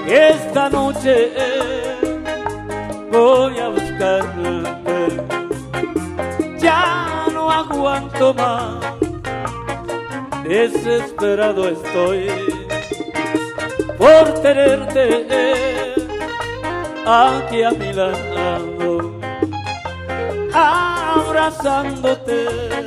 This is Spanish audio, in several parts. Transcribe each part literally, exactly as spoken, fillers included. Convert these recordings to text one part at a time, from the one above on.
Esta noche voy a buscarte, ya no aguanto más, desesperado estoy por tenerte aquí a mi lado, abrazándote.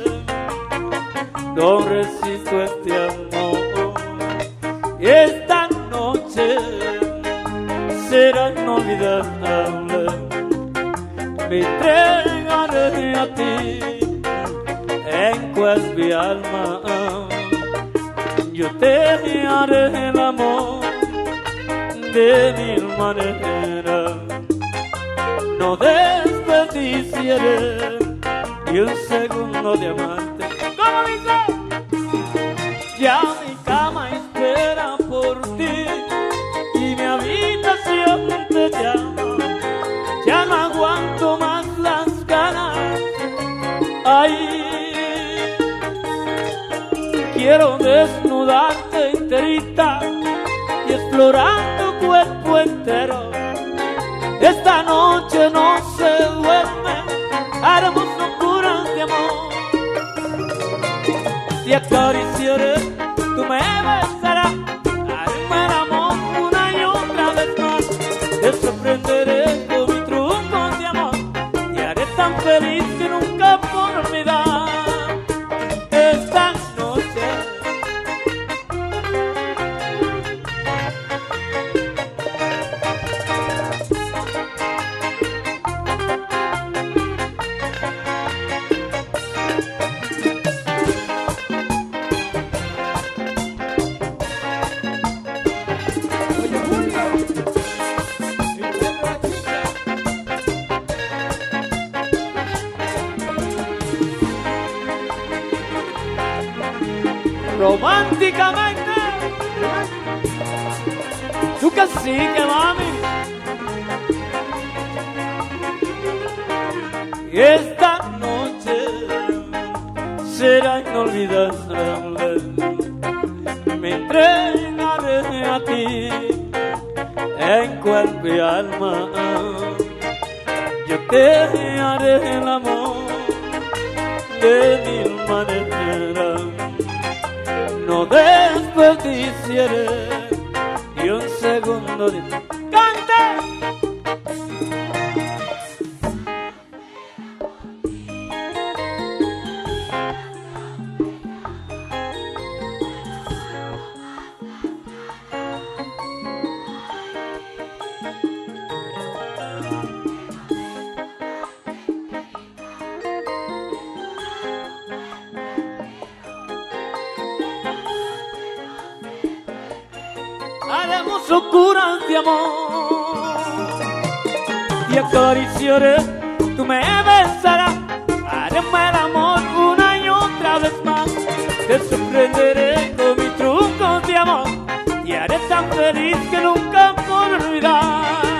No resisto este amor y esta noche será inolvidable. Me entregaré a ti en cual mi alma. Yo te haré el amor de mil maneras. No desperdiciaré ni un segundo de amarte. ¿Cómo dice? Ya mi cama espera por ti y mi habitación te llama. Ya no aguanto más las ganas. Ay, quiero desnudarte enterita y explorar tu cuerpo entero. Esta noche no se duerme, haremos locuras de amor. Te acariciaré, tú me besarás, haremos el amor una y otra vez más. Te sorprenderé con mi truco de amor, te haré tan feliz que nunca podré olvidar esta noche. Románticamente, tu cacique, mami. Y esta noche será inolvidable. Me entregaré a ti en cuerpo y alma. Yo te haré el amor de mil maneras. No desperdiciaré ni un segundo de... ¡Cante! Haremos locuras de amor. Te acariciaré, tú me besarás, haremos el amor una y otra vez más. Te sorprenderé con mi truco de amor, te haré tan feliz que nunca podré olvidar